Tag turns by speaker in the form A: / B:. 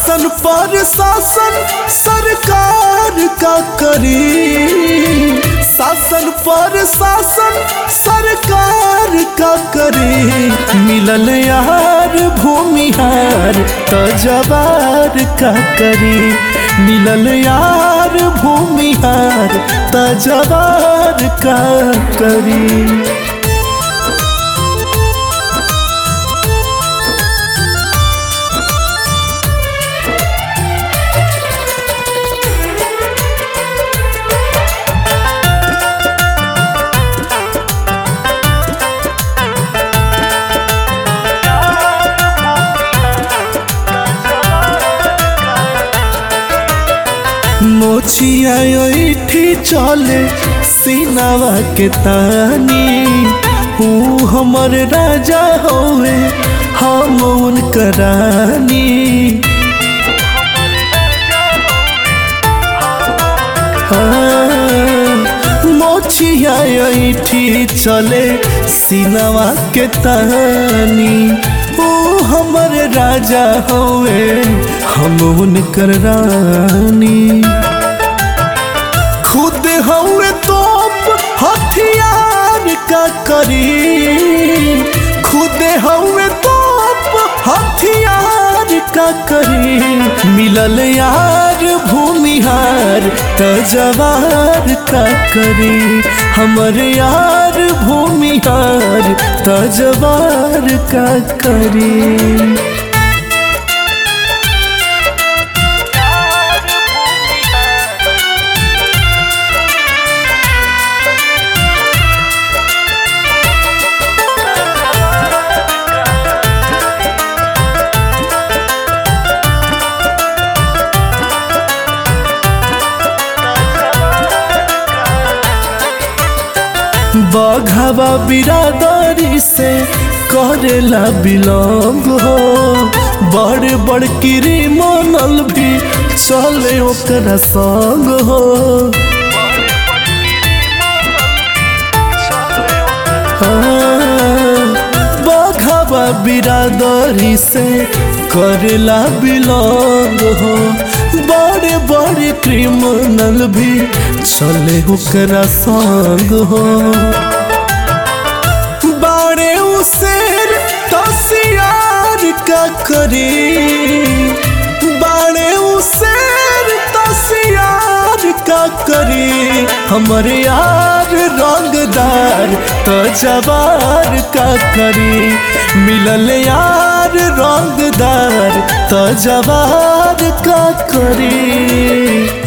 A: शासन पर शासन सरकार का करी, शासन पर शासन सरकार का करी। मिलल यार भूमिहार तो जवार का करी, मिलल यार भूमिहार तो जवार का करी। मोछिया ऐठी चले सीनावा के तानी, ऊ हमर राजा होवे हम उनकर रानी। मोछिया ऐठी चले सीनावा के तानी, ऊ हमर राजा होवे हम उनकर रानी। खुद हुए तोप हथियार का करी, खुद हुए तोप हथियार का करी। मिलल यार भूमिहार तो जवार का करी, हमर यार भूमिहार तो जवार का करी। बघावा बिरादरी से करेला बिलोंग हो, बड़ बड़ क्रिमिनल भी चले ओकरा संग हो। बघावा बिरादरी से करेला बिलोंग हो, बड़े बड़े क्रिमिनल भी चले ओकरा संग हो। बाड़े उसेर तसियार का करी, बाड़े उसेर तसियार का करी। हमर यार रंगदार तो जवार का करी, मिलल यार रंगदार तो जवार का करी।